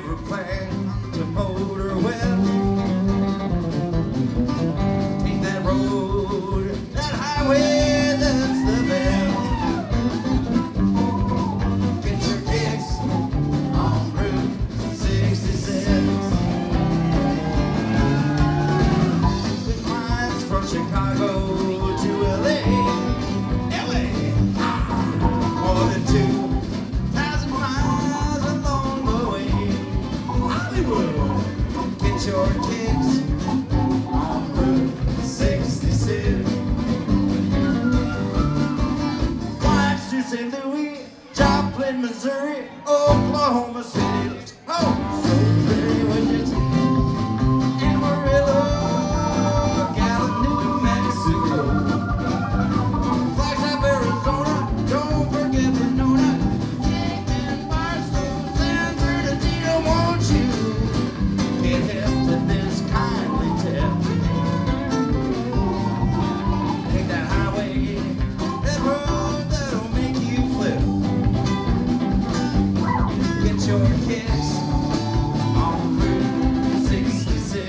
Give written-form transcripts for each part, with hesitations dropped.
ever planned to motor west. Take that road, that highway, that's the best. Get your kicks on Route 66. With lines from Chicago to LA. More than 2,000 miles along the way. Hollywood, get your kicks on Route 66. Flights to St. Louis, Joplin, Missouri, Oklahoma City. Oh, so pretty when you see Amarillo, Gallup, New Mexico. Flagstaff, Arizona, don't forget Winona. Kingman, Barstow, San Bernardino, won't you get hip to this kindly tip? Take that highway, that road that'll make you flip. Get your kicks on Route 66.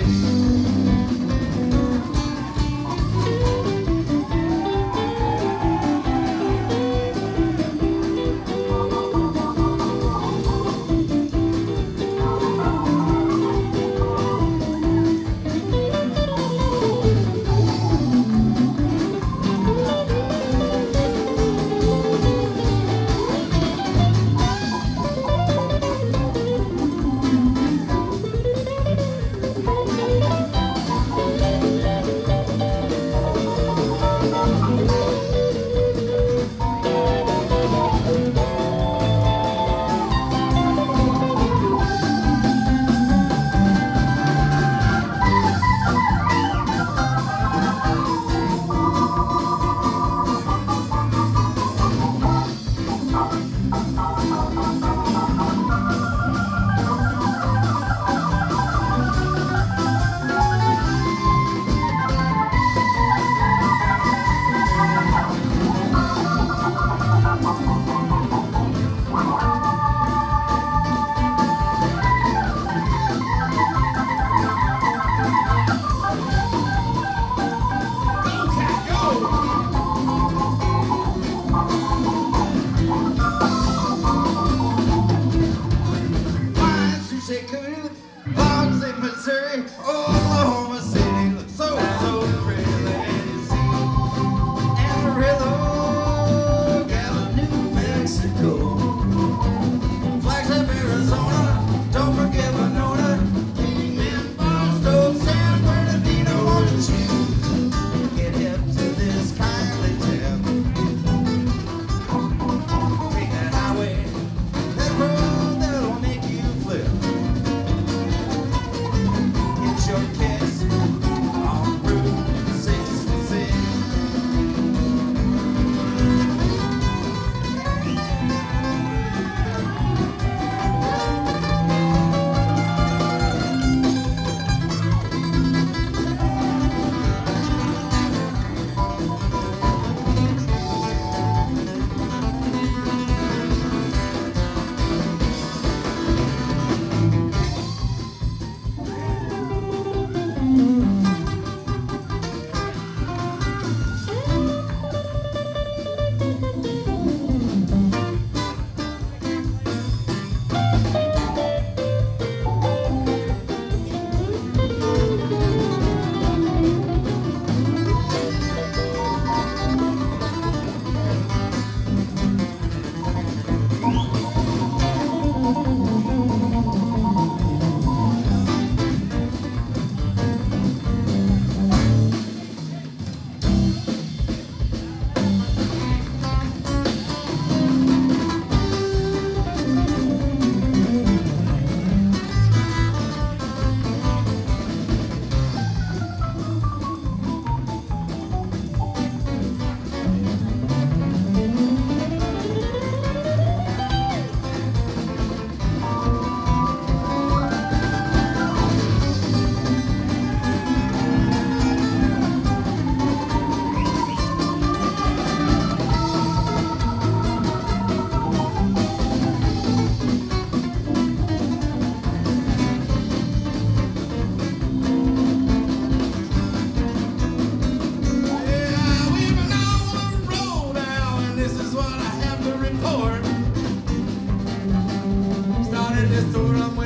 Missouri, Oklahoma City, so pretty, let you see. Amarillo, Gallup, New Mexico. Flagstaff, Arizona, don't forget Winona. Kingman, Barstow, San Bernardino, won't you get hip to this kindly tip? Take that highway, that road that'll make you flip. Get your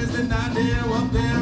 wasting idea up there